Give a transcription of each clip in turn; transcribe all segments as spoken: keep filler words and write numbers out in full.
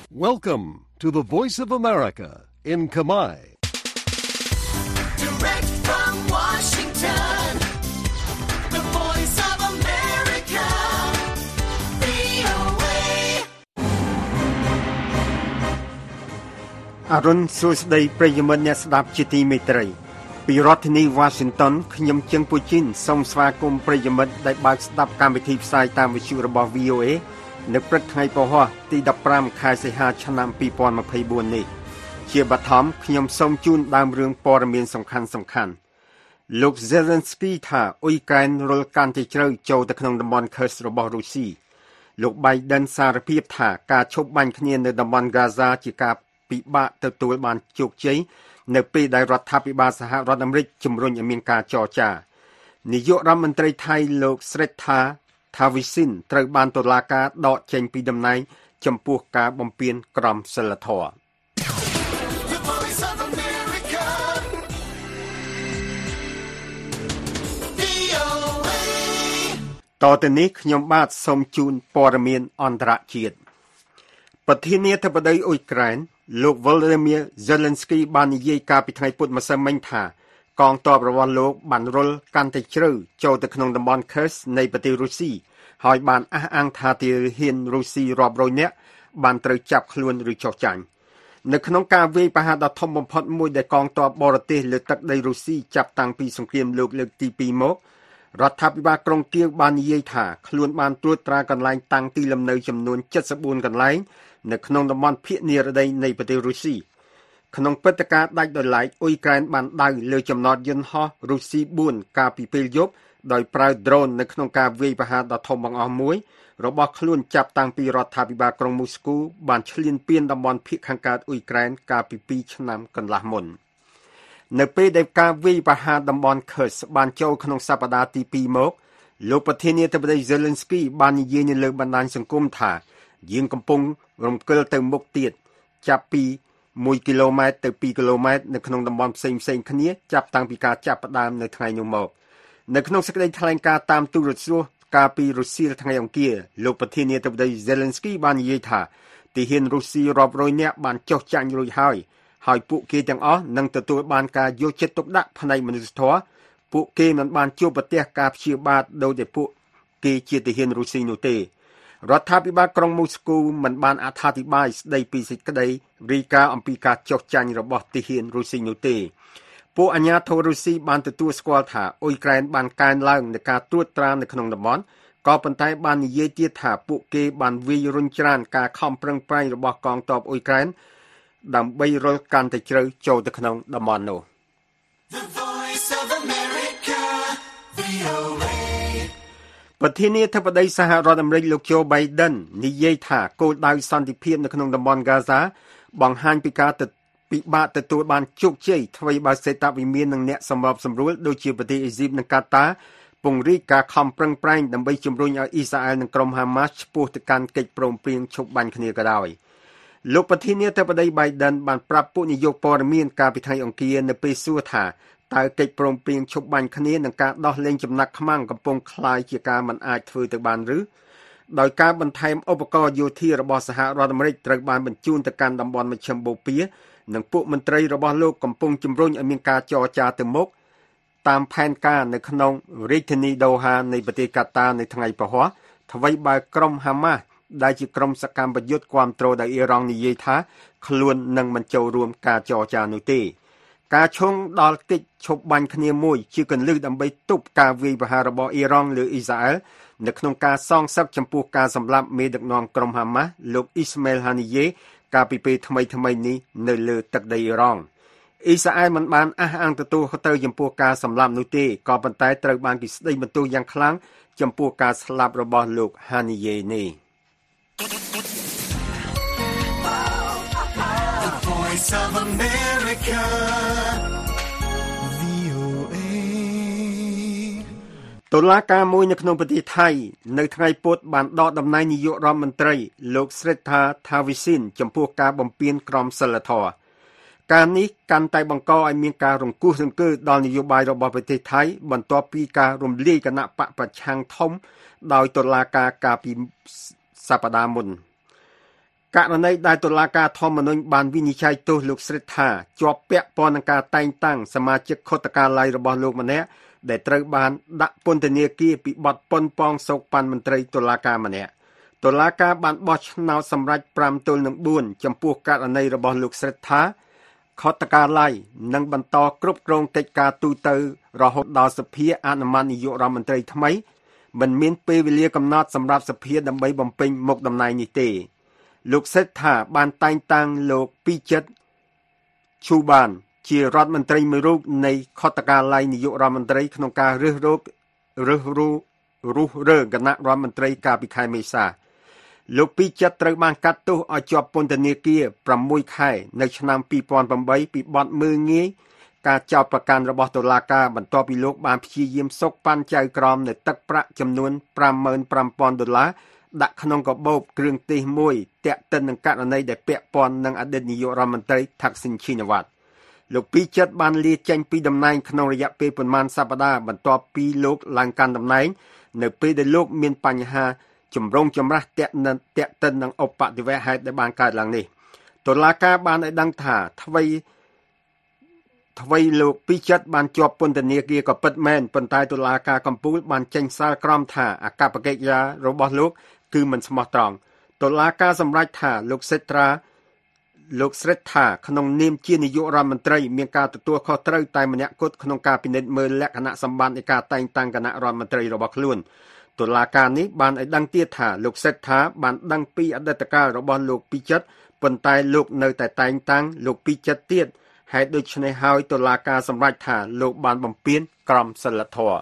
Welcome to the Voice of America in Khmer. Direct from Washington, the Voice of America, វី អូ เอអរុនសួស្តីប្រិយមិត្តអ្នកស្ដាប់ជាទីមេត្រីពីរដ្ឋធានី Washington ខ្ញុំជឹងពូជីនសូមស្វាគមន៍ប្រិយមិត្តដែលបើកស្ដាប់កម្មវិធីផ្សាយតាមវិទ្យុរបស់ វី អូ เอ នៅព្រឹកថ្ងៃពហុទីដប់ប្រាំខែសីហាឆ្នាំពីរពាន់ម្ភៃបួននេះជាបឋមខ្ញុំសូមជូនដើមរឿងព័ត៌មានសំខាន់សំខាន់លោក Zelensky ថាអ៊ុយក្រែនរុលកាន់តែជ្រៅចូលទៅក្នុងតំបន់ Kursk របស់រុស្ស៊ីលោក Biden សារភាពថាការឈប់បាញ់គ្នានៅតំបន់ Gaza ជាការពិបាកទទួលបានជោគជ័យនៅពេលដែលរដ្ឋាភិបាលសហរដ្ឋអាមេរិកជំរុញឲ្យមានការចរចានាយករដ្ឋមន្ត្រីថៃលោក Srettha Thavisin ត្រូវបានតុលាការដកចេញពីតំណែងចំពោះការបំពានក្រមសីលធម៌តទៅនេះខ្ញុំបាទសូមជូនព័ត៌មានអន្តរជាតិប្រធានាធិបតីអ៊ុយក្រែនលោក Volodymyr Zelensky បាននិយាយកាលពីថ្ងៃពុធម្សិលមិញថាកងទ័ពរបស់លោកបានរុលកាន់តែជ្រៅចូលទៅក្នុងតំបន់ Kursk នៃប្រទេសរុស្ស៊ីហើយបានអះអាងថាទាហានរុស្ស៊ីរាប់រយនាក់បានត្រូវចាប់ខ្លួនឬចុះចាញ់នៅក្នុងការវាយប្រហារដ៏ធំបំផុតមួយដែលកងទ័ពបរទេសលើទឹកដីរុស្ស៊ីចាប់តាំងពីសង្គ្រាមលោកលើកទីពីរមករដ្ឋាភិបាលក្រុងគៀវបាននិយាយថាខ្លួនបានត្រួតត្រាកន្លែងតាំងទីលំនៅចំនួនเจ็ดสิบสี่កន្លែងនៅក្នុងតំបន់ភាគនិរតីនៃប្រទេសរុស្ស៊ីក្នុងព្រឹត្តិការណ៍ដាច់ដោយឡែកអ៊ុយក្រែនបានដៅលើចំណតយន្តហោះរុស្ស៊ីបួនកាលពីពេលយប់ដោយប្រើ drone នៅក្នុងការវាយប្រហារដ៏ធំបង្អស់មួយរបស់ខ្លួនចាប់តាំងពីរដ្ឋាភិបាលក្រុងមូស្គូបានឈ្លានពានតំបន់ភាគខាងកើតអ៊ុយក្រែនកាលពីពីរឆ្នាំកន្លះមុននៅពេលដែលការវាយប្រហារតំបន់ Kursk បានចូលក្នុងសប្តាហ៍ទីពីរមកលោកប្រធានាធិបតី Zelensky បាននិយាយនៅលើបណ្ដាញសង្គមថាយើងកំពុងរំកិលទៅមុខទៀតចាប់ពីមួយគីឡូម៉ែត្រទៅពីរគីឡូម៉ែត្រនៅក្នុងតំបន់ផ្សេងៗគ្នាចាប់តាំងពីការចាប់ផ្ដើមនៅថ្ងៃនោះមកនៅក្នុងសេចក្តីថ្លែងការណ៍តាមទូរទស្សន៍កាលពីរុស្ស៊ីថ្ងៃអង្គារលោកប្រធានាធិបតី Zelensky បាននិយាយថាទាហានរុស្ស៊ីរាប់រយនាក់បានចុះចាញ់រួចហើយហើយពួកគេទាំងអស់នឹងទទួលបានការយកចិត្តទុកដាក់ផ្នែកមនុស្សធម៌ពួកគេមិនបានជួបប្រទះការព្យាបាទដោយតែពួកគេជាទាហានរុស្ស៊ីនោះទេរដ្ឋាភិបាលក្រុងមូស្គូមិនបានអត្ថាធិប្បាយស្ដីពីសេចក្តីរាយការណ៍អំពីការចុះចាញ់របស់ទាហានរុស្ស៊ីនោះទេពួកអាជ្ញាធររុស្ស៊ីបានទទួលស្គាល់ថាអ៊ុយក្រែនបានកើនឡើងនៃការត្រួតត្រានៅក្នុងតំបន់ក៏ប៉ុន្តែបាននិយាយទៀតថាពួកគេបានវាយរុញច្រានការខំប្រឹងប្រែងរបស់កងទ័ពអ៊ុយក្រែនដើម្បីរុលកាន់តែជ្រៅចូលទៅក្នុងតំបន់នោះ The Voice of America, វី អូ เอប្រធានាធិបតីសហរដ្ឋអាមេរិកលោក Joe Biden និយាយថាគោលដៅសន្តិភាពនៅក្នុងតំបន់ Gaza បង្ហាញពីការពិបាកទទួលបានជោគជ័យថ្មីបើសេតវិមាននិងអ្នកសម្របសម្រួលដូចជាប្រទេសអេស៊ីបនិងកាតាពង្រីកការខំប្រឹងប្រែងដើម្បីជំរុញឲ្យអ៊ីស្រាអែលនិងក្រុមហាម៉ាស់ឆ្ពោះទៅកាន់កិច្ចព្រមព្រៀងឈប់បាញ់គ្នាក៏ដោយលោកប្រធានាធិបតី Biden បានប្រាប់ពួកនាយកព័ត៌មានកាលពីថ្ងៃអង្គារនៅពេលសួរថាតើកិច្ចព្រមព្រៀងឈប់បាញ់គ្នានិងការដោះលែងចំណាក់ខ្មាំងកំពុងคล้ายជាការមិនអាចធ្វើទៅបានឬដោយការបន្ថែមឧបករណ៍យោធារបស់សហរដ្ឋអាមេរិកត្រូវបានបញ្ជូនទៅកាន់តំបន់មជ្ឈិមបូព៌ានិងពួកមន្ត្រីរបស់លោកកំពុងជំរុញឲ្យមានការចរចាទៅមុខតាមផែនការនៅក្នុងរាជធានីដូហានៃប្រទេសកាតានៅថ្ងៃពហុថ្មីបើក្រុមហាម៉ាស់ដែលជាក្រុមសកម្មប្រយុទ្ធគាំទ្រដោយអ៊ីរ៉ង់និយាយថាខ្លួននឹងមិនចូលរួមការចរចានោះទេការឈុំដល់កិច្ចឈប់បាញ់គ្នាមួយជាកន្លឹះដើម្បីទប់ការវាយប្រហាររបស់អ៊ីរ៉ង់លើអ៊ីស្រាអែលនៅក្នុងការសងសឹកចំពោះការសម្លាប់មេដឹកនាំក្រុមហាម៉ាស់លោកអ៊ីស្ម៉ាអែលហានីយេកាលពីពេលថ្មីថ្មីនេះនៅលើទឹកដីអ៊ីរ៉ង់អ៊ីស្រាអែលមិនបានអះអាងទទួលខុសត្រូវចំពោះការសម្លាប់នោះទេក៏ប៉ុន្តែត្រូវបានគេស្ដីបន្ទោសយ៉ាងខ្លាំងចំពោះការស្លាប់របស់លោកហានីយេនេះ The Voice of America, វី អូ เอតុលាការមួយនៅក្នុងប្រទេសថៃនៅថ្ងៃពុធបានដកតំណែងនាយករដ្ឋមន្ត្រីលោក Srettha Thavisin ចំពោះការបំពានក្រមសីលធម៌ការនេះកាន់តែបង្កឲ្យមានការរង្គោះរង្គើដល់នយោបាយរបស់ប្រទេសថៃបន្ទាប់ពីការរំលាយគណៈបកប្រឆាំងធំដោយតុលាការកាលពីសប្តាហ៍មុនករណីដែលតុលាការធម្មនុញ្ញបានវិនិច្ឆ័យទោសលោកស្រីថាជាប់ពាក់ព័ន្ធនឹងការតែងតាំងសមាជិកខុទ្ទកាល័យរបស់លោកម្នាក់ដែលត្រូវបានដាក់ពន្ធនាគារពីបទប៉ុនប៉ងសោកប៉ាន់មន្ត្រីតុលាការម្នាក់តុលាការបានបោះឆ្នោតសម្រេចប្រាំទល់នឹងបួនចំពោះករណីរបស់លោកស្រីថាខុទ្ទកាល័យនឹងបន្តគ្រប់គ្រងកិច្ចការទូទៅរហូតដល់សភាអនុម័តនាយករដ្ឋមន្ត្រីថ្មីមិនមានពេលវេលាកំណត់សម្រាប់សភាដើម្បីបំពេញមុខតំណែងនេះទេលោកសេដ្ឋាបានតែងតាំងលោកពីចិតឈូបានជារដ្ឋមន្ត្រីមួយរូបនៃខុទ្ទកាល័យនាយករដ្ឋមន្ត្រីក្នុងការរើសរោគរើសរੂរុះរើគណៈរដ្ឋមន្ត្រីកាលពីខែមេសាលោកពីចិតត្រូវបានកាត់ទោសឲ្យជាប់ពន្ធនាគារប្រាំមួយខែនៅឆ្នាំពីរពាន់ប្រាំបីពីបទមើលងាយការចោទប្រកាន់របស់តុលាការបន្ទាប់ពីលោកបានព្យាយាមសុកប៉ាន់ចៅក្រមនៅទឹកប្រាក់ចំនួនប្រាំម៉ឺនប្រាំពាន់ដុល្លារដាក់ក្នុងកាបូបគ្រឿងទេសមួយទាក់ទិននឹងករណីដែលពាក់ព័ន្ធនឹងអតីតនាយករដ្ឋមន្ត្រីថាក់ស៊ីនឈីណាវ៉ាត់លោកពីចិតបានលាចេញពីតំណែងក្នុងរយៈពេលប្រមាណសប្តាហ៍បន្ទាប់ពីលោកឡើងកាន់តំណែងនៅពេលដែលលោកមានបញ្ហាចម្រូងចម្រាសទាក់នឹងទាក់ទិននឹងឧបទ្ទវហេតុដែលបានកើតឡើងនេះតុលាការបានឲ្យដឹងថាអ្វីអ្វីលោកពីចិតបានជាប់ពន្ធនាគារក៏ពិតមែនប៉ុន្តែតុលាការកំពូលបានចេញសាលក្រមថាអកប្បកិរិយារបស់លោកគឺមិនស្មោះត្រង់តុលាការសម្រេចថាលោកសេត្រាលោកស្រិទ្ធថាក្នុងនាមជានាយករដ្ឋមន្ត្រីមានការទទួលខុសត្រូវតែម្នាក់គត់ក្នុងការពិនិត្យមើលលក្ខណៈសម្បត្តិនៃការតែងតាំងគណៈរដ្ឋមន្ត្រីរបស់ខ្លួនតុលាការនេះបានឲ្យដឹងទៀតថាលោកសេដ្ឋាបានដឹងពីអតីតកាលរបស់លោកពីចិតប៉ុន្តែលោកនៅតែតែងតាំងលោកពីចិតទៀតហេតុដូច្នេះហើយតុលាការសម្រេចថាលោកបានបំពានក្រមសីលធម៌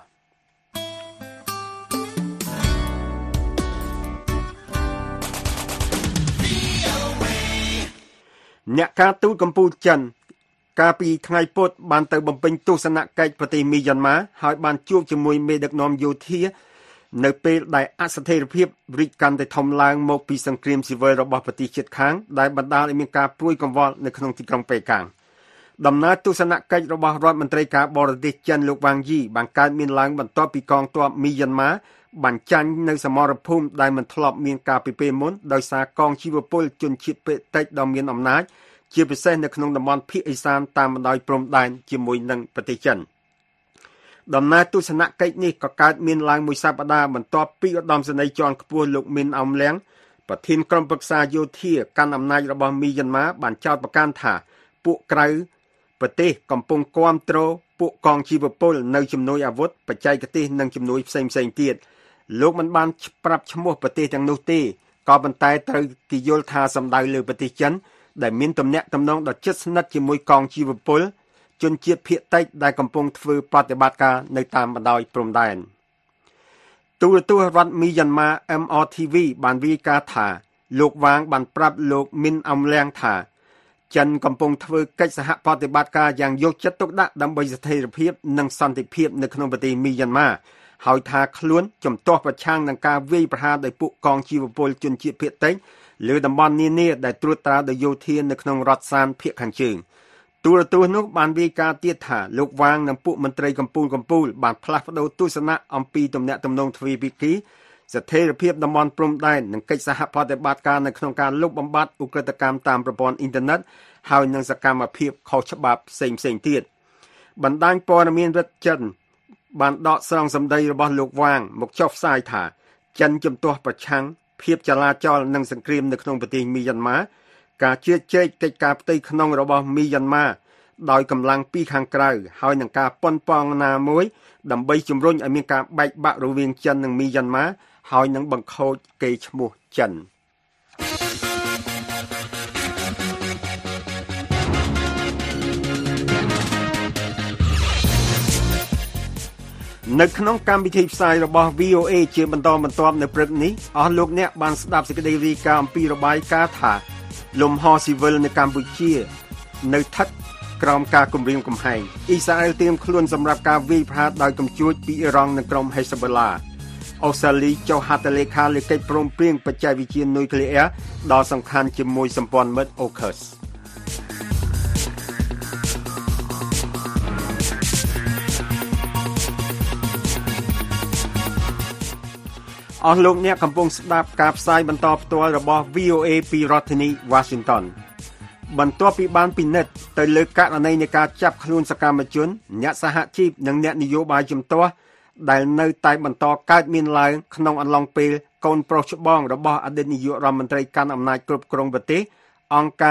អ្នកការទូតកម្ពុជាចិនកាលពីថ្ងៃពុធបានទៅបំពេញទស្សនកិច្ចប្រទេសមីយ៉ាន់ម៉ាហើយបានជួបជាមួយមេដឹកនាំយោធានៅពេលដែលអស្ថិរភាពរីកកាន់តែធំឡើងមកពីសង្គ្រាមស៊ីវិលរបស់ប្រទេសជិតខាងដែលបណ្ដាលឲ្យមានការព្រួយកង្វល់នៅក្នុងទីក្រុងប៉េកាំងដំណើរទស្សនកិច្ចរបស់រដ្ឋមន្ត្រីការបរទេសចិនលោកវ៉ាងយីបានកើតមានឡើងបន្ទាប់ពីកងទ័ពមីយ៉ាន់ម៉ាបានចាញ់នៅសមរភូមិដែលមិនធ្លាប់មានការពីពេលមុនដោយសារកងជីវពលជនជាតិពេតិចដ៏មានអំណាចជាពិសេសនៅក្នុងតំបន់ភាគឦសានតាមបណ្ដោយព្រំដែនជាមួយនឹងប្រទេសចិនដំណើរទស្សនកិច្ចនេះក៏កើតមានឡើងមួយសប្តាហ៍បន្ទាប់ពីឧត្តមសេនីយ៍ជាន់ខ្ពស់លោកមីនអមលៀងប្រធានក្រុមប្រឹក្សាយោធាកាន់អំណាចរបស់មីយ៉ាន់ម៉ាបានចោទប្រកាន់ថាពួកក្រៅប្រទេសកំពុងគាំទ្រពួកកងជីវពលនៅជំនួយអាវុធបច្ចេកទេសនិងជំនួយផ្សេងៗទៀតលោកមិនបានប្រាប់ឈ្មោះប្រទេសទាំងនោះទេក៏ប៉ុន្តែត្រូវគេយល់ថាសម្ដៅលើប្រទេសចិនដែលមានទំនាក់ទំនងដ៏ជិតស្និទ្ធជាមួយកងជីវពលជនជាតិភាគតិចដែលកំពុងធ្វើបដិបត្តិការនៅតាមបណ្ដោយព្រំដែនទូរទស្សន៍រដ្ឋមីយ៉ាន់ម៉ា អេម អារ ធី វី បានរាយការណ៍ថាលោកវ៉ាងបានប្រាប់លោកមីនអមលៀងថាចិនកំពុងធ្វើកិច្ចសហប្រតិបត្តិការយ៉ាងយកចិត្តទុកដាក់ដើម្បីស្ថិរភាពនិងសន្តិភាពនៅក្នុងប្រទេសមីយ៉ាន់ម៉ាហើយថាខ្លួនជំទាស់ប្រឆាំងនឹងការវាយប្រហារដោយពួកកងជីវពលជនជាតិភាគតិចលើតំបន់នានាដែលត្រួតត្រាដោយយោធានៅក្នុងរដ្ឋសានភាគខាងជើងទូរទស្សន៍នោះបានរាយការណ៍ទៀតថាលោកវ៉ាងនិងពួកមន្ត្រីកម្ពុជាកម្ពុជាបានផ្លាស់ប្ដូរទស្សនៈអំពីទំនាក់ទំនងទ្វេភាគីស្ថិរភាពតំបន់ព្រំដែននិងកិច្ចសហប្រតិបត្តិការនៅក្នុងការលុបបំបាត់ឧក្រិដ្ឋកម្មតាមប្រព័ន្ធអ៊ីនធឺណិតហើយនិងសកម្មភាពខុសច្បាប់ផ្សេងៗទៀតបណ្ដាញព័ត៌មានរដ្ឋចិនបានដកស្រង់សម្ដីរបស់លោកវ៉ាងមកចុះផ្សាយថាចិនជំទាស់ប្រឆាំងភាពចលាចលនិងសង្គ្រាមនៅក្នុងប្រទេសមីយ៉ាន់ម៉ាការជឿជែកកិច្ចការផ្ទៃក្នុងរបស់មីយ៉ាន់ម៉ាដោយកម្លាំងពីខាងក្រៅហើយនឹងការប៉ុនប៉ងណាមួយដើម្បីជំរុញឲ្យមានការបែកបាក់រវាងចិននិងមីយ៉ាន់ម៉ាហើយនឹងបង្ខូចកេរ្តិ៍ឈ្មោះចិននៅក្នុងកម្មវិធីផ្សាយរបស់ វី អូ เอ ជាបន្តបន្ទាប់នៅព្រឹកនេះអស់លោកអ្នកបានស្ដាប់សេចក្តីរាយការណ៍អំពីរបាយការណ៍ថាលំហស៊ីវិលនៅកម្ពុជានៅស្ថិតក្រោមការគំរាមកំហែងអ៊ីស្រាអែលត្រៀមខ្លួនសម្រាប់ការវាយប្រហារដោយកំជួចពីអ៊ីរ៉ង់និងក្រុមហេសបូឡាអូស្ត្រាលីចុះហត្ថលេខាលើកិច្ចព្រមព្រៀងបច្ចេកវិទ្យានុយក្លេអ៊ែរដ៏សំខាន់ជាមួយសម្ព័ន្ធមិត្ត អូ ខូ អេស អអស់លោកអ្នកកំពុងស្ដាប់ការផ្សាយបន្តផ្ទាល់របស់ V O A ពីរដ្ឋធានី Washington បន្ទាប់ពីបានពិនិត្យទៅលើករណីនៃការចាប់ខ្លួនសកម្មជនអ្នកសហជីពនិងអ្នកនយោបាយជំទាស់ដែលនៅតែបន្តកើតមានឡើងក្នុងអំឡុងពេលកូនប្រុសច្បងរបស់អតីតនាយករដ្ឋមន្ត្រីកាន់អំណាចគ្រប់គ្រងប្រទេសអង្គការ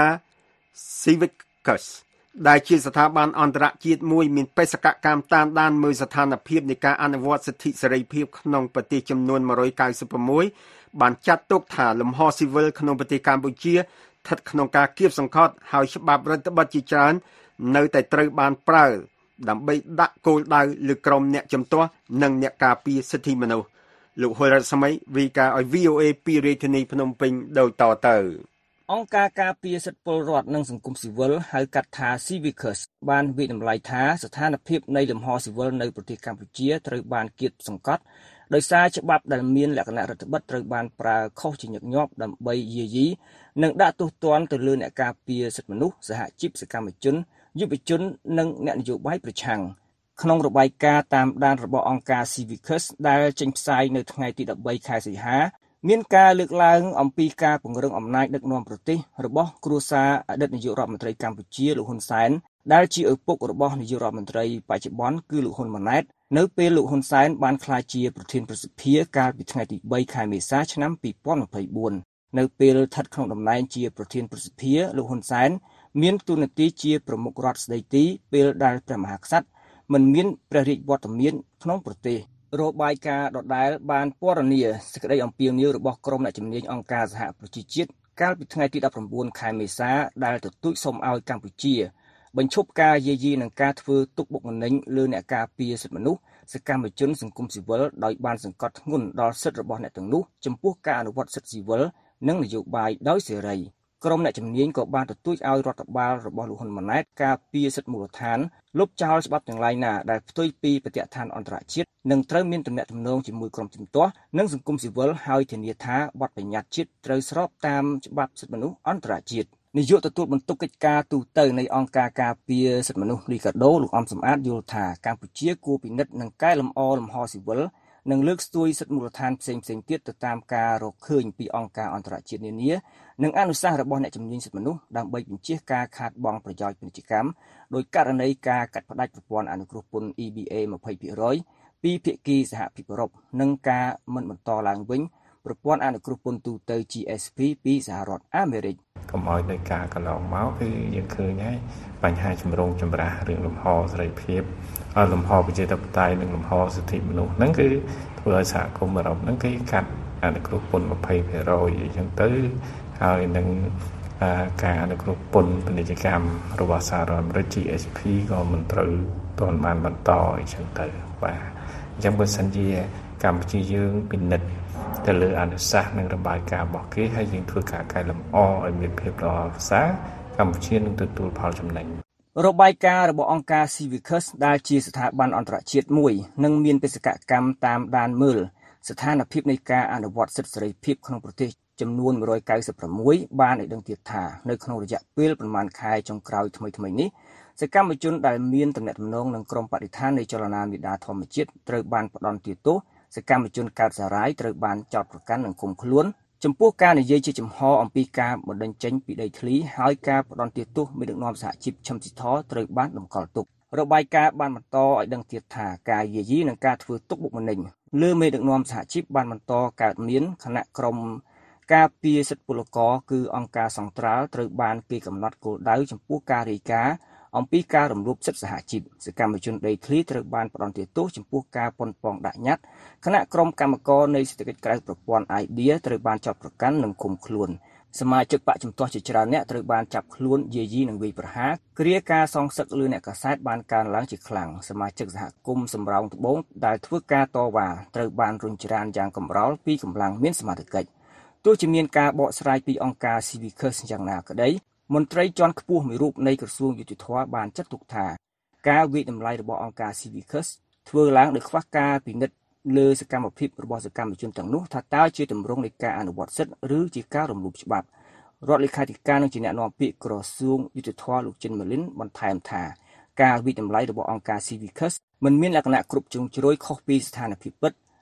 Civicus ដែលជាស្ថាប័នអន្តរជាតិមួយមានបេសកកម្មតាមដានមើលស្ថានភាពនៃការអនុវត្តសិទ្ធិសេរីភាពក្នុងប្រទេសចំនួនone hundred ninety-sixបានចាត់ទុកថាលំហស៊ីវិលក្នុងប្រទេសកម្ពុជាស្ថិតក្នុងការគៀបសង្កត់ហើយច្បាប់រដ្ឋបတ်ជាច្រើននៅតែត្រូវបានប្រើដើម្បីដាក់គោលដៅលើក្រុមអ្នកជំទាស់និងអ្នកការពារសិទ្ធិមនុស្សលោកហុលរស្មីរាយការណ៍ឲ្យ V O A ពីរាជធានីភ្នំពេញដូចតទៅអង្គការការពារសិទ្ធិពលរដ្ឋនិងសង្គមស៊ីវិលហៅកាត់ថា Civicus បានវិនិច្ឆ័យថាស្ថានភាពនៃលំហស៊ីវិលនៅប្រទេសកម្ពុជាត្រូវបានគៀបសង្កត់ដោយសារច្បាប់ដែលមានលក្ខណៈរដ្ឋបတ်ត្រូវបានប្រើខុសជាញឹកញាប់ដើម្បីយាយីនិងដាក់ទោសទណ្ឌទៅលើអ្នកការពារសិទ្ធិមនុស្សសហជីពសកម្មជនយុវជននិងអ្នកនយោបាយប្រឆាំងក្នុងរបាយការណ៍តាមដានរបស់អង្គការ Civicus ដែលចេញផ្សាយនៅថ្ងៃទីthirteenខែសីហាមានការលើកឡើងអំពីការពង្រឹងអំណាចដឹកនាំប្រទេសរបស់គ្រួសារអតីតនាយករដ្ឋមន្ត្រីកម្ពុជាលោកហ៊ុនសែនដែលជាឪពុករបស់នាយករដ្ឋមន្ត្រីបច្ចុប្បន្នគឺលោកហ៊ុនម៉ាណែតនៅពេលលោកហ៊ុនសែនបានក្លាយជាប្រធានប្រសិទ្ធិកាលពីថ្ងៃទីthreeខែមេសាឆ្នាំtwenty twenty-fourនៅពេលស្ថិតក្នុងតំណែងជាប្រធានប្រសិទ្ធិលោកហ៊ុនសែនមានតួនាទីជាប្រមុខរដ្ឋស្ដីទីពេលដែលព្រះមហាក្សត្រមិនមានព្រះរាជវត្តមានក្នុងប្រទេសរបាយការណ៍ដដែលបានពណ៌នាសេចក្តីអំពាវនាវរបស់ក្រុមអ្នកជំនាញអង្គការសហប្រជាជាតិកាលពីថ្ងៃទីnineteenខែមេសាដែលទទូចសុំឲ្យកម្ពុជាបញ្ឈប់ការយាយីនិងការធ្វើទុកបុកម្នេញលើអ្នកការពារសិទ្ធិមនុស្សសកម្មជនសង្គមស៊ីវិលដោយបានសង្កត់ធ្ងន់ដល់សិទ្ធិរបស់អ្នកទាំងនោះចំពោះការអនុវត្តសិទ្ធិស៊ីវិលនិងនយោបាយដោយសេរីក្រុមអ្នកជំនាញក៏បានទទូចឲ្យរដ្ឋបាលរបស់លោកហ៊ុនម៉ាណែតការពារសិទ្ធិមូលដ្ឋានលុបចោលច្បាប់ទាំងឡាយណាដែលផ្ទុយពីបទដ្ឋានអន្តរជាតិនិងត្រូវមានទំនាក់ទំនងជាមួយក្រុមជំទាស់និងសង្គមស៊ីវិលហើយធានាថាបទបញ្ញត្តិជាតិត្រូវស្របតាមច្បាប់សិទ្ធិមនុស្សអន្តរជាតិនាយកទទួលបន្ទុកកិច្ចការទូតនៃអង្គការការពារសិទ្ធិមនុស្សលីកាដូលោកអំសំអាតយល់ថាកម្ពុជាគួរពិនិត្យនិងកែលម្អលំហស៊ីវិលនិងលើកស្ទួយសិទ្ធិមូលដ្ឋានផ្សេងៗទៀតទៅតាមការរកឃើញពីអង្គការអន្តរជាតិនានានិងអនុសាសន៍របស់អ្នកជំនាញសិទ្ធិមនុស្សដើម្បីបញ្ជៀសការខាតបង់ប្រយោជន៍ពាណិជ្ជកម្មដោយករណីការកាត់ផ្តាច់ប្រព័ន្ធអនុគ្រោះពន្ធ E B A twenty percent ពីភាគីសហភាពអឺរ៉ុបនិងការមិនបន្តឡើងវិញប្រព័ន្ធអនុគ្រោះពន្ធទូទៅ G S P ពីសហរដ្ឋអាមេរិកកុំឲ្យដោយការកន្លងមកគឺយើងឃើញហើយបញ្ហាចម្រូងចម្រាសរឿងលំហសេរីភាពឲ្យលំហប្រជាធិបតេយ្យនិងលំហសិទ្ធិមនុស្សហ្នឹងគឺធ្វើឲ្យសហគមន៍អឺរ៉ុបហ្នឹងគេកាត់អនុគ្រោះពន្ធtwenty percent អញ្ចឹងទៅហើយនឹងការអនុគ្រោះពន្ធពាណិជ្ជកម្មរបស់សហរដ្ឋអាមេរិក G S P ក៏មិនត្រូវទាន់បានបន្តអញ្ចឹងទៅបាទអញ្ចឹងបើសិនជាកម្ពុជាយើងពិនិត្យទៅលើអនុសាសន៍និងរបាយការណ៍របស់គេហើយយើងធ្វើការកែលម្អឲ្យមានភាពល្អប្រសើរកម្ពុជានឹងទទួលផលចំណេញរបាយការណ៍របស់អង្គការ Civicus ដែលជាស្ថាប័នអន្តរជាតិមួយនិងមានបេសកកម្មតាមដានមើលស្ថានភាពនៃការអនុវត្តសិទ្ធិសេរីភាពក្នុងប្រទេសចំនួនone hundred ninety-sixបានឲ្យដឹងទៀតថានៅក្នុងរយៈពេលប្រមាណខែចុងក្រោយថ្មីៗនេះសកម្មជនដែលមានទំនាក់ទំនងនឹងក្រុមបដិថាននៃចលនាមេដាធម្មជាតិត្រូវបានផ្ដន្ទាទោសសកម្មជនកើតសារាយត្រូវបានចោទប្រកាន់និងឃុំខ្លួនចំពោះការនិយាយជាចំហអំពីការបណ្តេញចេញពីដីធ្លីហើយការផ្ដន្ទាទោសមេដឹកនាំសហជីពឈឹមស៊ីធត្រូវបានតម្កល់ទុករបាយការណ៍បានបន្តឲ្យដឹងទៀតថាការយាយីនិងការធ្វើទុកបុកម្នេញលើមេដឹកនាំសហជីពបានបន្តកើតមានខណៈក្រុមការពារសិទ្ធិពលករគឺអង្គការសង្ត្រាល់ត្រូវបានគេកំណត់គោលដៅចំពោះការរាយការណ៍អំពីការរំលោភសិទ្ធិសហជីពសកម្មជនដីធ្លីត្រូវបានផ្ដន្ទាទោសចំពោះការប៉ុនប៉ងដាក់ញត្តិគណៈក្រុមកម្មករនៃសេដ្ឋកិច្ចក្រៅប្រព័ន្ធ Idea ត្រូវបានចាប់ប្រកាន់និងឃុំខ្លួនសមាជិកបកជំទាស់ជាច្រើនអ្នកត្រូវបានចាប់ខ្លួនយាយីនិងវាយប្រហារគ្រាការសងសឹកលើអ្នកកាសែតបានកើនឡើងជាខ្លាំងសមាជិកសហគមន៍សំរោងត្បូងដែលធ្វើការតវ៉ាត្រូវបានរុញច្រានយ៉ាងកម្រោលពីកម្លាំងមានសមត្ថកិច្ចទោះជាមានការបកស្រាយពីអង្គការ Civicus យ៉ាងណាក្តីមន្ត្រីជាន់ខ្ពស់មួយរូបនៃក្រសួងយុតិធម៌បានចាត់ទុកថាការវិតម្លៃរបស់អង្គការ Civicus ធ្វើឡើងដោយខ្វះការពិនិត្យលើសកម្មភាពរបស់សកម្មជនទាំងនោះថាតើជាទម្រង់នៃការអនុវត្តសិទ្ធិឬជាការរំលោភច្បាប់រដ្ឋលេខាធិការនិងជាអ្នកនាំពាក្យក្រសួងយុតិធម៌លោកចិនម៉ាលីនបន្ថែមថាការវិតម្លៃរបស់អង្គការ Civicus មិនមានលក្ខណៈគ្រប់ជ្រុងជ្រោយខុសពីស្ថានភាពពិត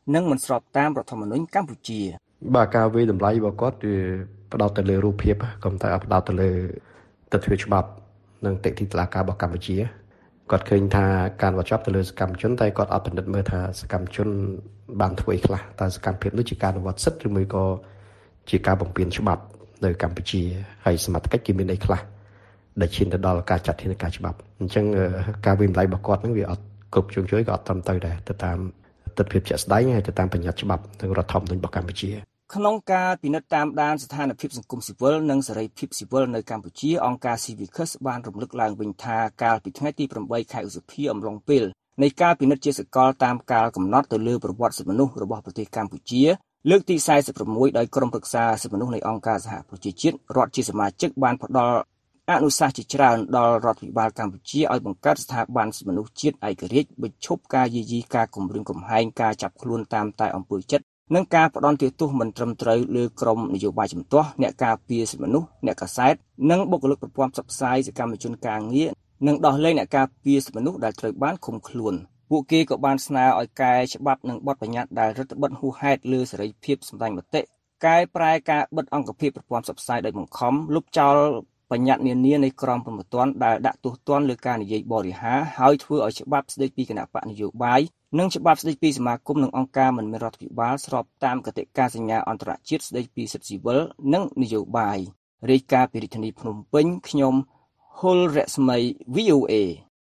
និងមិនស្របតាមរដ្ឋធម្មនុញ្ញកម្ពុជាបាទការវិតម្លៃរបស់គាត់គឺផ្ដោតទៅលើរូបភាពក៏តែផ្ដោតទៅលើទស្សនវិជ្ជាច្បាប់និងតេតិតុលាការរបស់កម្ពុជាគាត់ឃើញថាការវត្តចាប់ទៅលើសកម្មជនតែគាត់អត់ពិនិត្យមើលថាសកម្មជនបានធ្វើអីខ្លះតើសកម្មភាពនោះជាការអនុវត្តសិទ្ធិឬមួយក៏ជាការបំពានច្បាប់នៅកម្ពុជាហើយសមត្ថកិច្ចគេមានអីខ្លះដែលឈានទៅដល់ការចាត់ធានាការច្បាប់អញ្ចឹងការវិតម្លៃរបស់គាត់ហ្នឹងវាអត់គ្រប់ជ្រុងជ្រោយក៏អត់ត្រឹមត្រូវដែរទៅតាមទស្សនវិជ្ជាស្ដែងហើយទៅតាមបញ្ញត្តិច្បាប់និងរដ្ឋធម្មនុញ្ញរបស់កម្ពុជាក្នុងការពិនិត្យតាមដានស្ថានភាពសង្គមស៊ីវិលនិងសេរីភាពស៊ីវិលនៅកម្ពុជាអង្គការ Civicus បានរំលឹកឡើងវិញថាកាលពីថ្ងៃទីប្រាំបីខែឧសភាអំឡុងពេលនៃការពិនិត្យជាសកលតាមកាលកំណត់ទៅលើប្រវត្តិសិទ្ធិមនុស្សរបស់ប្រទេសកម្ពុជាលើកទីសែសិបប្រាំមួយដោយក្រុមប្រឹក្សាសិទ្ធិមនុស្សនៃអង្គការសហប្រជាជាតិរដ្ឋជាសមាជិកបានផ្ដល់អនុសាសន៍ជាច្រើនដល់រដ្ឋាភិបាលកម្ពុជាឲ្យបង្កើតស្ថាប័នសិទ្ធិមនុស្សជាតិឯករាជ្យបញ្ឈប់ការយាយីការគំរាមកំហែងការចាប់ខ្លួនតាមតែអំពើចិត្តនិងការផ្ដន់ទោសមិនត្រឹមត្រូវលើក្រុមនយោបាយជំទាស់អ្នកការពារសិទ្ធិមនុស្សអ្នកកាសែតនិងបុគ្គលិកប្រព័ន្ធផ្សព្វផ្សាយសកម្មជនការងារនិងដោះលែងអ្នកការពារសិទ្ធិមនុស្សដែលត្រូវបានឃុំខ្លួនពួកគេក៏បានស្នើឲ្យកែច្បាប់និងបទបញ្ញត្តិដែលរដ្ឋបិទហួសហេតុលើសេរីភាពសម្ដែងមតិកែប្រែការបិទអង្គភាពប្រព័ន្ធផ្សព្វផ្សាយដោយបង្ខំលុបចោលបញ្ញត្តិនានានៃក្រមព្រហ្មទណ្ឌដែលដាក់ទោសទណ្ឌលើការនិយាយបរិហាហើយធ្វើឲ្យច្បាប់ស្តីពីគណៈបកនយោបាយនិងច្បាប់ស្តីពីសមាគមនិងអង្គការមិនមែនរដ្ឋាភិបាលស្របតាមគតិកាសញ្ញាអន្តរជាតិស្តីពីសិទ្ធិស៊ីវិលនិងនយោបាយរាយការណ៍ពីរាជធានីភ្នំពេញខ្ញុំហុលរស្មី វី អូ เอ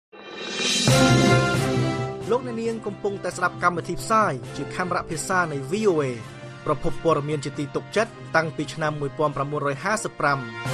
លោកអ្នកនាងកំពុងតែស្ដាប់កម្មវិធីផ្សាយជាខេមរៈភាសានៃ វី អូ เอ ប្រភពព័ត៌មានជាទីទុកចិត្តតាំងពីឆ្នាំmột nghìn chín trămห้าสิบห้า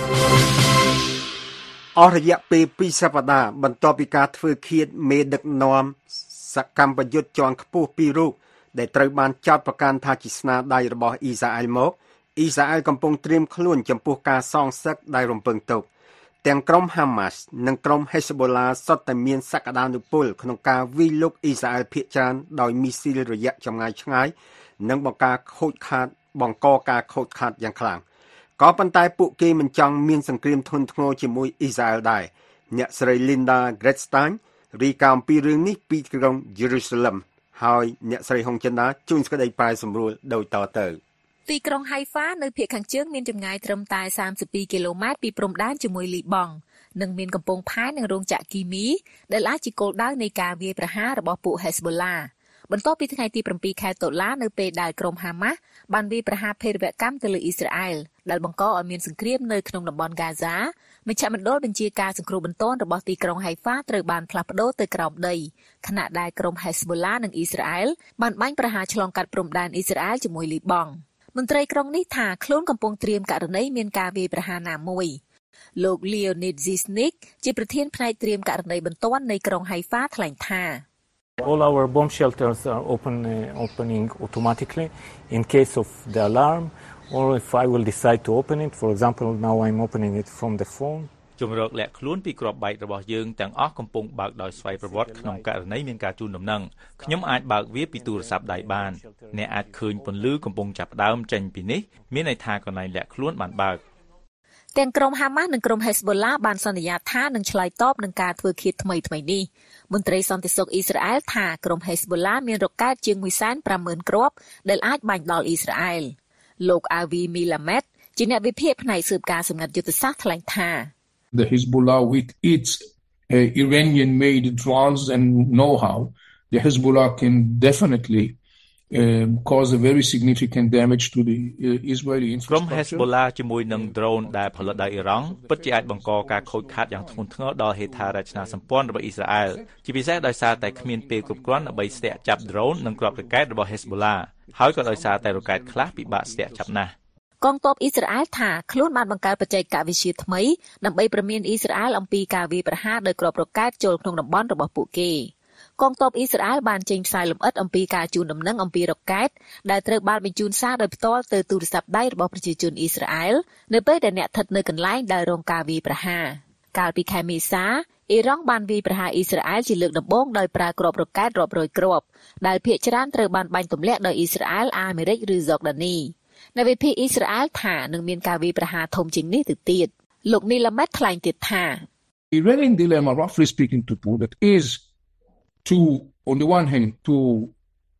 អស់រយៈពេលពីរសប្តាហ៍បន្ទាប់ពីការធ្វើឃាតមេដឹកនាំសកម្មប្រយុទ្ធជាន់ខ្ពស់ពីររូបដែលត្រូវបានចោទប្រកាន់ថាជាស្នាដៃរបស់អ៊ីស្រាអែលមកអ៊ីស្រាអែលកំពុងត្រៀមខ្លួនចំពោះការសងសឹកដែលរំពឹងទុកទាំងក្រុមហាម៉ាស់និងក្រុមហេសបូឡាសុទ្ធតែមានសក្តានុពលក្នុងការវាយលុកអ៊ីស្រាអែលភាគច្រើនដោយមីស៊ីលរយៈចម្ងាយឆ្ងាយនិងបង្ការខូចខាតបង្កការខូចខាតយ៉ាងខ្លាំងក៏ប៉ុន្តែពួកគេមិនចង់មានសង្គ្រាមធ្ងន់ធ្ងរជាមួយអ៊ីស្រាអែលដែរអ្នកស្រី Linda Gradstein រីកាអំពីរឿងនេះពីក្រុង Jerusalem ហើយអ្នកស្រីហុងចិនដាជួនស្ដីប្រែសម្រួលដោយតទៅទីក្រុង Haifa នៅភាគខាងជើងមានចម្ងាយត្រឹមតែសាមសិបពីរគីឡូម៉ែត្រពីព្រំដែនជាមួយលីបង់និងមានកំពង់ផែនិងរោងចក្រគីមីដែលអាចជាគោលដៅនៃការវាយប្រហាររបស់ពួក Hezbollah បន្ទាប់ពីថ្ងៃទីប្រាំពីរខែតុលានៅពេលដែលក្រុមហាម៉ាស់បានវាយប្រហារភេរវកម្មទៅលើអ៊ីស្រាអែលដែលបង្កឲ្យមានសង្គ្រាមនៅក្នុងតំបន់ហ្គាហ្សាមជ្ឈមណ្ឌលបញ្ជាការសង្គ្រោះបន្ទាន់របស់ទីក្រុង Haifa ត្រូវបានផ្លាស់ប្តូរទៅក្រោមដីខណៈដែលក្រុម Hezbollah និងអ៊ីស្រាអែលបានបាញ់ប្រហារឆ្លងកាត់ព្រំដែនអ៊ីស្រាអែលជាមួយលីបង់មន្ត្រីក្រុងនេះថាខ្លួនកំពុងត្រៀមករណីមានការវាយប្រហារណាមួយលោក Leonid Ziznik ជាប្រធានផ្នែកត្រៀមករណីបន្ទាន់នៃក្រុង Haifa ថ្លែងថា All our bomb shelters are open, uh, opening automatically in case of the alarm, or if I will decide to open it. For example, now I'm opening it from the phone. ជំរកលាក់ខ្លួនពីគ្រាប់បែករបស់យើងទាំងអស់កំពុងបើកដោយស្វ័យប្រវត្តិក្នុងករណីមានការជូនដំណឹងខ្ញុំអាចបើកវាពីទូរស័ព្ទដៃបានអ្នកអាចឃើញពន្លឺកំពុងចាប់ផ្ដើមចេញពីនេះមានន័យថាកន្លែងលាក់ខ្លួនបានបើកទាំងក្រុមហាម៉ាស់និងក្រុម Hezbollah បានសន្យាថានឹងឆ្លើយតបនឹងការធ្វើឃាតថ្មីៗនេះមន្ត្រីសន្តិសុខអ៊ីស្រាអែលថាក្រុម Hezbollah មានរ៉ុកកែតជាងមួយសែនប្រាំម៉ឺន គ្រាប់ដែលអាចបាញ់ដល់អ៊ីស្រាអែលលោក Avi Milamed ជាអ្នកវិភាគផ្នែកស៊ើបការណ៍សម្ងាត់យុទ្ធសាស្ត្រថ្លែងថា The Hezbollah with its uh, Iranian made drones and know-how the Hezbollah can definitely Um, cause a very significant damage to the uh, Israeli infrastructure. ក្រុម Hezbollah ជាមួយនឹង drone ដែលផលិតដោយអ៊ីរ៉ង់ពិតជាអាចបង្កការខូចខាតយ៉ាងធ្ងន់ធ្ងរដល់ហេដ្ឋារចនាសម្ព័ន្ធរបស់អ៊ីស្រាអែលជាពិសេសដោយសារតែគ្មានពេលគ្រប់គ្រាន់ដើម្បីស្ទាក់ចាប់ drone និងគ្រាប់រ៉ុកែតរបស់ Hezbollah ហើយក៏ដោយសារតែរ៉ុកែតខ្លះពិបាកស្ទាក់ចាប់ណាស់កងទ័ពអ៊ីស្រាអែលថាខ្លួនបានបង្កើតបច្ចេកវិទ្យាថ្មីដើម្បីព្រមានអ៊ីស្រាអែលអំពីការវាយប្រហារដោយគ្រាប់រ៉ុកែតចូលក្នុងតំបន់របស់ពួកគេកងទ័ពអ៊ីស្រាអែលបានចេញផ្សាយលម្អិតអំពីការជូនដំណឹងអំពីរ៉ុកកែតដែលត្រូវបានបញ្ជូនសារដោយផ្ទាល់ទៅទូរស័ព្ទដៃរបស់ប្រជាជនអ៊ីស្រាអែលនៅពេលដែលអ្នកស្ថិតនៅកន្លែងដែលរងការវាយប្រហារកាលពីខែមេសាអ៊ីរ៉ង់បានវាយប្រហារអ៊ីស្រាអែលជាលើកដំបូងដោយប្រើគ្រាប់រ៉ុកែតរាប់រយគ្រាប់ដែលភាគច្រើនត្រូវបានបាញ់ទម្លាក់ដោយអ៊ីស្រាអែលអាមេរិកឬហ្សូដានីអ្នកវិភាគអ៊ីស្រាអែលថានឹងមានការវាយប្រហារធំជាងនេះទៅទៀតលោកនីឡាម៉េតថ្លែងទៀតថា Iranian dilemma roughly speaking to put that is to on the one hand to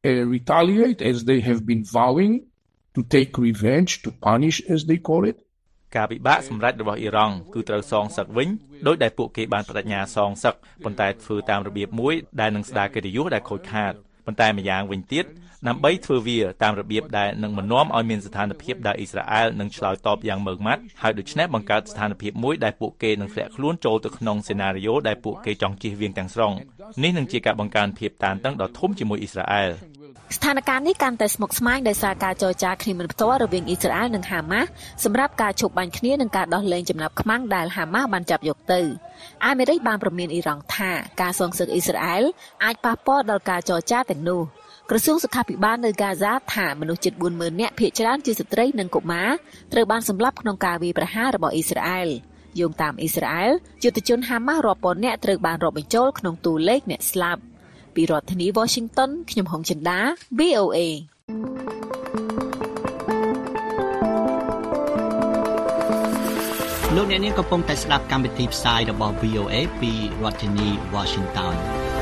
uh, retaliate as they have been vowing to take revenge, to punish as they call it. ការពិបាកសម្រេចរបស់អ៊ីរ៉ង់គឺត្រូវសងសឹកវិញដោយដែលពួកគេបានបដិញ្ញាសងសឹកប៉ុន្តែធ្វើតាមរបៀបមួយដែលនឹងស្ដារកិត្តិយសដែលខូចខាតប៉ុន្តែម្យ៉ាងវិញទៀតដើម្បីធ្វើវាតាមរបៀបដែលនឹងមិននាំឲ្យមានស្ថានភាពដែលអ៊ីស្រាអែលនឹងឆ្លើយតបយ៉ាងម៉ឺងម៉ាត់ហើយដូច្នេះបង្កើតស្ថានភាពមួយដែលពួកគេនឹងធ្លាក់ខ្លួនចូលទៅក្នុងសេណារីយ៉ូដែលពួកគេចង់ជៀសវាងទាំងស្រុងនេះនឹងជាការបង្កើនភាពតានតឹងដ៏ធំជាមួយអ៊ីស្រាអែលស្ថានភាពនេះកាន់តែស្មុគស្មាញដោយសារការចរចាគ្នាមិនផ្ទាល់រវាងអ៊ីស្រាអែលនិងហាម៉ាស់សម្រាប់ការឈប់បាញ់គ្នានិងការដោះលែងចំណាប់ខ្មាំងដែលហាម៉ាស់បានចាប់យកទៅអាមេរិកបានព្រមានអ៊ីរ៉ង់ថាការសងសឹកអ៊ីស្រាអែលអាចប៉ះពាល់ដល់ការចរចាទាំងនោះក្រសួងសុខាភិបាលនៅហ្គាហ្សាថាមនុស្សជិត បួនម៉ឺន នាក់ភាគច្រើនជាស្ត្រីនិងកុមារត្រូវបានសម្លាប់ក្នុងការវាយប្រហាររបស់អ៊ីស្រាអែលយោងតាមអ៊ីស្រាអែលយុទ្ធជនហាម៉ាស់រាប់ពាន់នាក់ត្រូវបានរាប់បញ្ចូលក្នុងតួលេខអ្នកស្លាប់ពីរដ្ឋធានី Washington ខ្ញុំហុងចិន្តា V O A លោកអ្នកនាងកំពុងតែស្ដាប់កម្មវិធីផ្សាយរបស់ V O A ពីរដ្ឋធានី Washington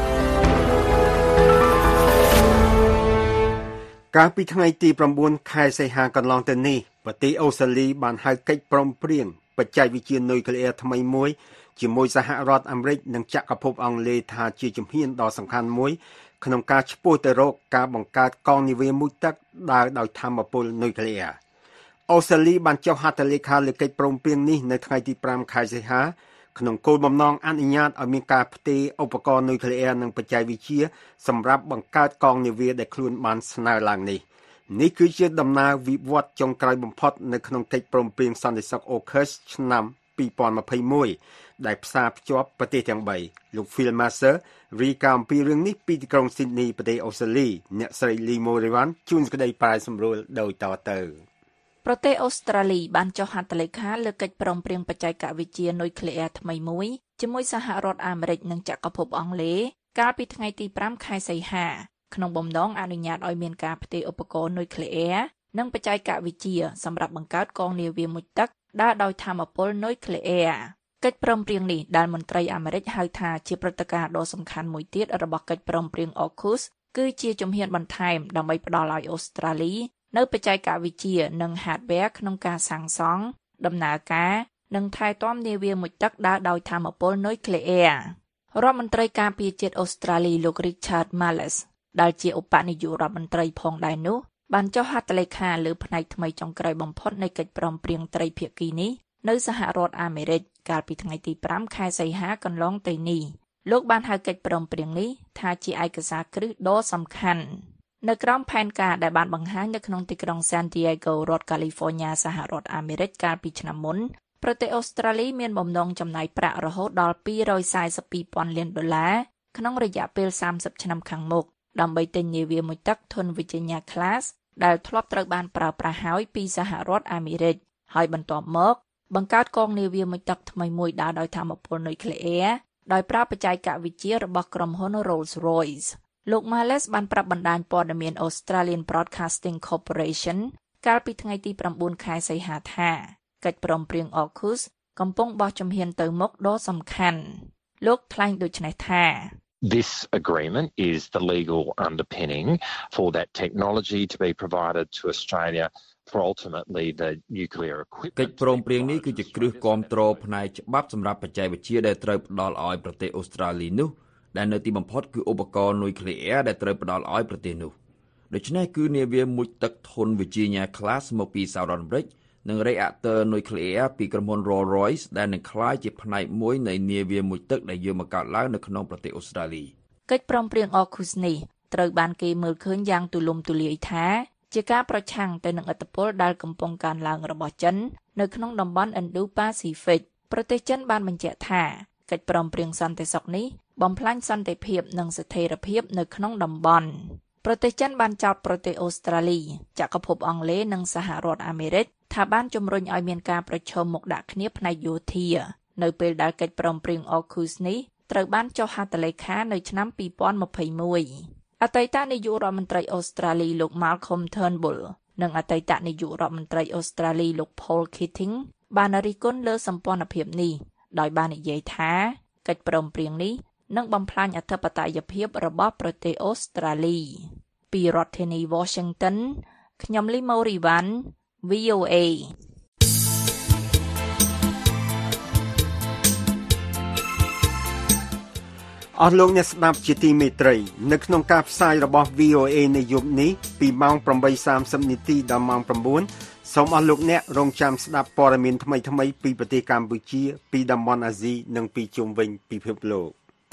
កាលពីថ្ងៃទី 9 ខែសីហាកន្លងទៅនេះប្រទេសអូស្ត្រាលីបានហៅកិច្ចព្រមព្រៀងបច្ចេកវិទ្យានុយក្លេអ៊ែរថ្មីមួយជាមួយសហរដ្ឋអាមេរិកនិងចក្រភពអង់គ្លេសថាជាជំហានដ៏សំខាន់មួយក្នុងការឆ្ពោះទៅរកការបង្កើតកងនាវាមួយទឹកដើរដោយថាមពលនុយក្លេអ៊ែរអូស្ត្រាលីបានចុះហត្ថលេខាលើកិច្ចព្រមព្រៀងនេះនៅថ្ងៃទី 5 ខែសីហាក្នុងគោលបំណងអនុញ្ញាតឲ្យមានការផ្ទេរឧបករណ៍នុយក្លេអ៊ែរនិងបច្ចេកវិទ្យាសម្រាប់បង្កើតកងនាវាដែលខ្លួនបានស្នើឡើងនេះនេះគឺជាដំណើរវិវត្តចុងក្រោយបំផុតនៅក្នុងកិច្ចព្រមព្រៀងសន្តិសុខអូខូសឆ្នាំ ពីរពាន់ម្ភៃមួយ ដែលផ្សារភ្ជាប់ប្រទេសទាំងបីលោក Phil Mercer រីកាអំពីរឿងនេះពីទីក្រុង Sydney ប្រទេសអូស្ត្រាលីអ្នកស្រី Lee Moriwan ជួនក្តីប្រែសម្រួលដោយតទៅប្រទេសអូស្ត្រាលីបានចុះហត្ថលេខាលើកិច្ចព្រមព្រៀងបច្ចេកវិទ្យានុយក្លេអ៊ែរថ្មីមួយជាមួយសហរដ្ឋអាមេរិកនិងចក្រភពអង់គ្លេសកាលពីថ្ងៃទី 5 ខែសីហាក្នុងបំណងអនុញ្ញាតឲ្យមានការផ្ទេរឧបករណ៍នុយក្លេអ៊ែរនិងបច្ចេកវិទ្យាសម្រាប់បង្កើតកងនាវាមុជទឹកដើរដោយថាមពលនុយក្លេអ៊ែរកិច្ចព្រមព្រៀងនេះដែលមន្ត្រីអាមេរិកហៅថាជាព្រឹត្តិការណ៍ដ៏សំខាន់មួយទៀតរបស់កិច្ចព្រមព្រៀងអូខូសគឺជាជំហានបន្ថែមដើម្បីផ្ដល់ឲ្យអូស្ត្រាលីនៅបច្ចេកវិទ្យានិង hardware ក្នុងការសាងសង់ដំណើរការនិងថែទាំនាវាមុជទឹកដើរដោយថាមពលនុយក្លេអ៊ែររដ្ឋមន្ត្រីការពារជាតិអូស្ត្រាលីលោក Richard Marles ដែលជាឧបនាយករដ្ឋមន្ត្រីផងដែរនោះបានចុះហត្ថលេខាលើផ្នែកថ្មីចុងក្រោយបំផុតនៃកិច្ចព្រមព្រៀងត្រីភាគីនេះនៅសហរដ្ឋអាមេរិកកាលពីថ្ងៃទី 5 ខែសីហាកន្លងទៅនេះលោកបានហៅកិច្ចព្រមព្រៀងនេះថាជាឯកសារគ្រឹះដ៏សំខាន់នៅក្រោមផែនការដែលបានបង្ហាញនៅក្នុងទីក្រុង San Diego រដ្ឋ California សហរដ្ឋអាមេរិកកាលពីឆ្នាំមុនប្រទេសអូស្ត្រាលីមានបំណងចំណាយប្រាក់រហូតដល់ពីររយសែនសិបពីរពាន់លានដុល្លារក្នុងរយៈពេលសាមសិបឆ្នាំខាងមុខដើម្បីទិញនាវាមុជទឹកធុន Virginia Class ដែលធ្លាប់ត្រូវបានប្រើប្រាស់ហើយពីសហរដ្ឋអាមេរិកហើយបន្ទាប់មកបង្កើតកងនាវាមុជទឹកថ្មីមួយដើរដោយថាមពលនុយក្លេអ៊ែរដោយប្រើបច្ចេកវិទ្យារបស់ក្រុមហ៊ុន Rolls-Royce លោក Marles បានប្រាប់បណ្ដាញព័ត៌មាន Australian Broadcasting Corporation កាលពីថ្ងៃទី 9 ខែសីហាថាកិច្ចព្រមព្រៀង AUKUS កំពុងបោះជំហានទៅមុខដ៏សំខាន់លោកថ្លែងដូចនេះថា This agreement is the legal underpinning for that technology to be provided to Australia for ultimately the nuclear equipment កិច្ចព្រមព្រៀងនេះគឺជាគ្រឹះគាំទ្រផ្នែកច្បាប់សម្រាប់បច្ចេកវិទ្យាដែលត្រូវផ្ដល់ឲ្យប្រទេសអូស្ត្រាលីនោះដែលនៅទីបំផុតគឺឧបករណ៍នុយក្លេអ៊ែរដែលត្រូវផ្ដល់ឲ្យប្រទេសនោះដូច្នេះគឺនាវាមុជទឹកធុន Virginia Class មកពីសហរដ្ឋអាមេរិកនិង reactor នុយក្លេអ៊ែរពីក្រុមហ៊ុន Rolls-Royce ដែលនឹងក្លាយជាផ្នែកមួយនៃនាវាមុជទឹកដែលយកមកកើតឡើងនៅក្នុងប្រទេសអូស្ត្រាលីកិច្ចព្រមព្រៀង AUKUS នេះត្រូវបានគេមើលឃើញយ៉ាងទូលំទូលាយថាជាការប្រឆាំងទៅនឹងឥទ្ធិពលដែលកំពុងកើនឡើងរបស់ចិននៅក្នុងតំបន់ Indo-Pacific ប្រទេសចិនបានបញ្ជាក់ថាកិច្ចព្រមព្រៀងសន្តិសុខនេះបំផ្លាញសន្តិភាពនិងស្ថិរភាពនៅក្នុងតំបន់ប្រទេសចិនបានចោទប្រទេសអូស្ត្រាលីចក្រភពអង់គ្លេសនិងសហរដ្ឋអាមេរិកថាបានជំរុញឲ្យមានការប្រឈមមុខដាក់គ្នាផ្នែកយោធានៅពេលដែលកិច្ចព្រមព្រៀង AUKUS នេះត្រូវបានចុះហត្ថលេខានៅឆ្នាំ ពីរពាន់ម្ភៃមួយ អតីតនាយករដ្ឋមន្ត្រីអូស្ត្រាលីលោក Malcolm Turnbull និងអតីតនាយករដ្ឋមន្ត្រីអូស្ត្រាលីលោក Paul Keating បានរិះគន់លើសម្ព័ន្ធភាពនេះដោយបាននិយាយថាកិច្ចព្រមព្រៀងនេះនឹងបំផ្លាញអធិបតេយ្យភាពរបស់ប្រទេសអូស្ត្រាលីពីរដ្ឋធានី Washington ខ្ញុំលីម៉ូរីវ៉ាន់ វី អូ เอអស់លោកអ្នកស្ដាប់ជាទីមេត្រីនៅក្នុងការផ្សាយរបស់ វី អូ เอ នៅយប់នេះពីម៉ោង ប្រាំបីសាមសិប នាទីដល់ម៉ោង ៩ សូមអស់លោកអ្នករងចាំស្ដាប់ព័ត៌មានថ្មីៗពីប្រទេសកម្ពុជាពីតំបន់អាស៊ីនិងពីជុំវិញពិភពលោក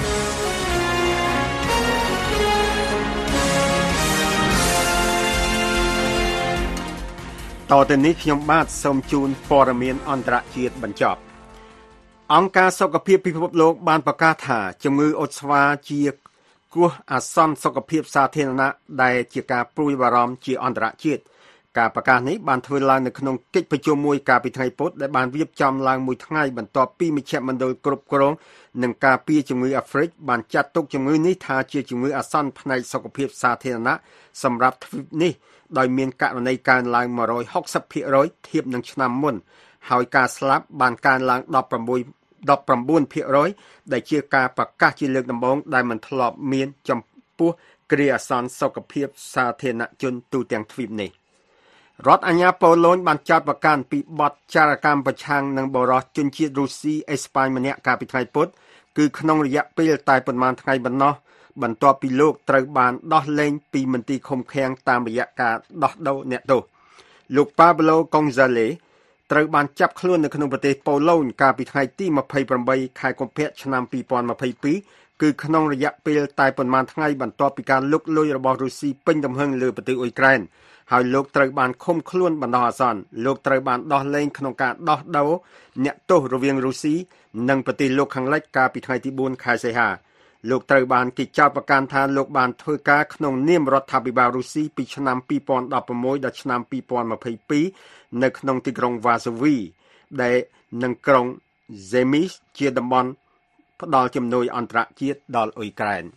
តទៅនេះខ្ញុំបាទសូមជូនព័ត៌មានអន្តរជាតិបញ្ចប់អង្គការសុខភាពពិភពលោកបានប្រកាសថាជំងឺអុតស្វាជាគ្រោះអាសន្នសុខភាពសាធារណៈដែលជាការព្រួយបារម្ភជាអន្តរជាតិការប្រកាសនេះបានធ្វើឡើងនៅក្នុងកិច្ចប្រជុំមួយកាលពីថ្ងៃពុធដែលបានរៀបចំឡើងមួយថ្ងៃបន្ទាប់ពីមជ្ឈមណ្ឌលគ្រប់គ្រងនិងការពារជំងឺអាហ្វ្រិកបានចាត់ទុកជំងឺនេះថាជាជំងឺអាសន្នផ្នែកសុខភាពសាធារណៈសម្រាប់ទ្វីបនេះដោយមានករណីកើនឡើង មួយរយហុកសិបភាគរយ ធៀបនឹងឆ្នាំមុនហើយការស្លាប់បានកើនឡើង ដប់ប្រាំបួនភាគរយ ដែលជាការប្រកាសជាលើកដំបូងដែលមិនធ្លាប់មានចំពោះគ្រាអាសន្នសុខភាពសាធារណជនទូទាំងទ្វីបនេះរដ្ឋអាជ្ញាប៉ូឡូញបានចោទប្រកាន់ពីបទចោរកម្មប្រឆាំងនឹងបរិសុទ្ធជនជាតិរុស្ស៊ីអេស្ប៉ាញម្នាក់កាលពីថ្ងៃពុធគឺក្នុងរយៈពេលតែប៉ុន្មានថ្ងៃប៉ុណ្ណោះបន្ទាប់ពីលោកត្រូវបានដោះលែងពីមន្ទីរឃុំឃាំងតាមរយៈការដោះដូរអ្នកទោសលោក Pablo González ត្រូវបានចាប់ខ្លួននៅក្នុងប្រទេសប៉ូឡូញកាលពីថ្ងៃទី ម្ភៃប្រាំបី ខែកុម្ភៈឆ្នាំពីរពាន់ម្ភៃពីរគឺក្នុងរយៈពេលតែប៉ុន្មានថ្ងៃបន្ទាប់ពីការលុកលុយរបស់រុស្ស៊ីពេញទំហឹងលើប្រទេសអ៊ុយក្រែនហើយលោកត្រូវបានឃុំខ្លួនបណ្ដោះអាសន្នលោកត្រូវបានដោះលែងក្នុងការដោះដូរអ្នកទោសរវាងរុស្ស៊ីនិងប្រទេសលោកខាងលិចកាលពីថ្ងៃទីបួនខែសីហាលោកត្រូវបានគេចោទប្រកាន់ថាលោកបានធ្វើការក្នុងនាមរដ្ឋាភិបាលរុស្ស៊ីពីឆ្នាំពីរពាន់ដប់ប្រាំមួយដល់ឆ្នាំពីរពាន់ម្ភៃពីរនៅក្នុងទីក្រុងវ៉ាសូវីដែលនិងក្រុង Zemis ជាតំបន់ផ្ដល់ជំនួយអន្តរជាតិដល់អ៊ុយក្រែន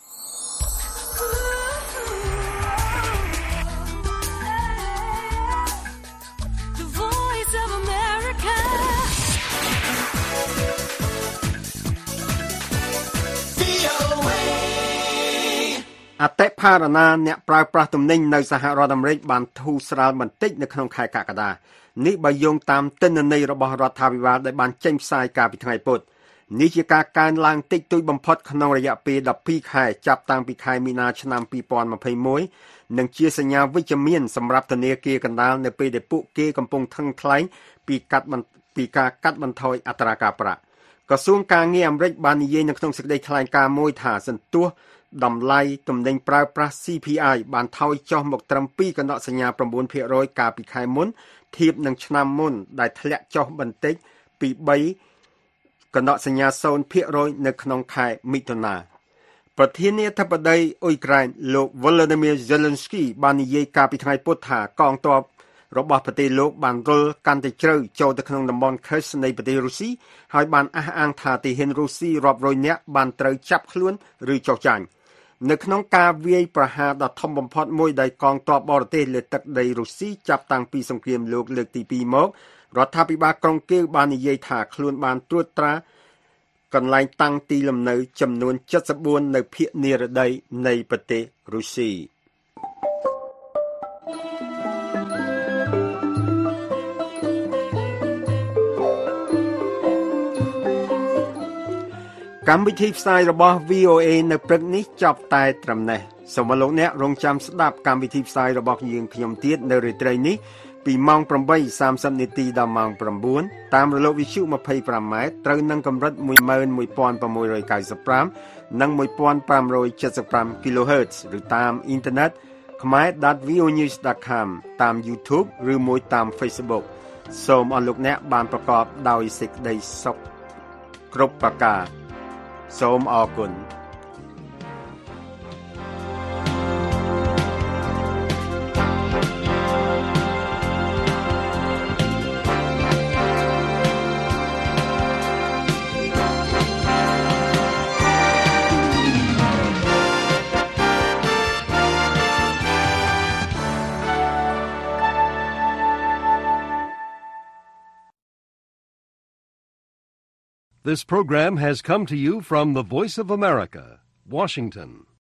អតិផរណាអ្នកប្រើប្រាស់ទំនិញនៅសហរដ្ឋអាមេរិកបានធូរស្រាលបន្តិចនៅក្នុងខែកក្កដានេះបើយោងតាមទិន្នន័យរបស់រដ្ឋាភិបាលដែលបានចេញផ្សាយកាលពីថ្ងៃពុធនេះជាការកើនឡើងតិចតួចបំផុតក្នុងរយៈពេលដប់ពីរខែចាប់តាំងពីខែមីនាឆ្នាំពីរពាន់ម្ភៃមួយនិងជាសញ្ញាវិជ្ជមានសម្រាប់ធនាគារកណ្ដាលនៅពេលដែលពួកគេកំពុងថឹងថ្លែងពីកាត់ពីការកាត់បន្ថយអត្រាការប្រាក់ក្រសួងការងារអាមេរិកបាននិយាយនៅក្នុងសេចក្តីថ្លែងការណ៍មួយថាសន្ទុះតម្លៃទំនិញប្រើប្រាស់ ซี พี ไอ បានថយចុះមកត្រឹមពីកណ្ដោសញ្ញាប្រាំបួនភាគរយ កាលពីខែមុនធៀបនឹងឆ្នាំមុនដែលធ្លាក់ចុះបន្តិចពីបីកណ្ដោសញ្ញាศูนย์ភាគរយ នៅក្នុងខែមិថុនាប្រធានាធិបតីអ៊ុយក្រែនលោក Volodymyr Zelensky បាននិយាយកាលពីថ្ងៃពុធថាកងទ័ពរបស់ប្រទេសលោកបានរុលកាន់តែជ្រៅចូលទៅក្នុងតំបន់ Kursk នៃប្រទេសរុស្ស៊ីហើយបានអះអាងថាទាហានរុស្ស៊ីរាប់រយនាក់បានត្រូវចាប់ខ្លួនឬចុះចាញ់នៅក្នុងការវាយប្រហារដ៏ធំបំផុតមួយដែលកងទ័ពបរទេសលើទឹកដីរុស្ស៊ីចាប់តាំងពីសង្គ្រាមលោកលើកទីពីរមករដ្ឋាភិបាលក្រុងគៀវបាននិយាយថាខ្លួនបានត្រួតត្រាកន្លែងតាំងទីលំនៅចំនួនเจ็ดสิบสี่នៅភាគនិរតីនៃប្រទេសរុស្ស៊ីកម្មវិធីផ្សាយរបស់ វី អូ เอ នៅព្រឹកនេះចប់តែត្រឹមនេះសូមលោកអ្នករងចាំស្ដាប់កម្មវិធីផ្សាយរបស់យើងខ្ញុំទៀតនៅរាត្រីនេះពីម៉ោងប្រាំបីសាមសិបនាទីដល់ម៉ោងប្រាំបួនតាមរលកវិទ្យុម្ភៃប្រាំម៉ែត្រត្រូវនឹងកម្រិតមួយម៉ឺនមួយពាន់ប្រាំមួយរយកៅសិបប្រាំនិងមួយពាន់ប្រាំរយเจ็ดสิบห้า kHz ឬតាមអ៊ីនធឺណិត khmer dot v o news dot com តាម YouTube ឬមួយតាម Facebook សូមអរលោកអ្នកបានប្រកបដោយសេចក្តីសុខគ្រប់ប្រការសូមអរគុណ This program has come to you from the Voice of America, Washington.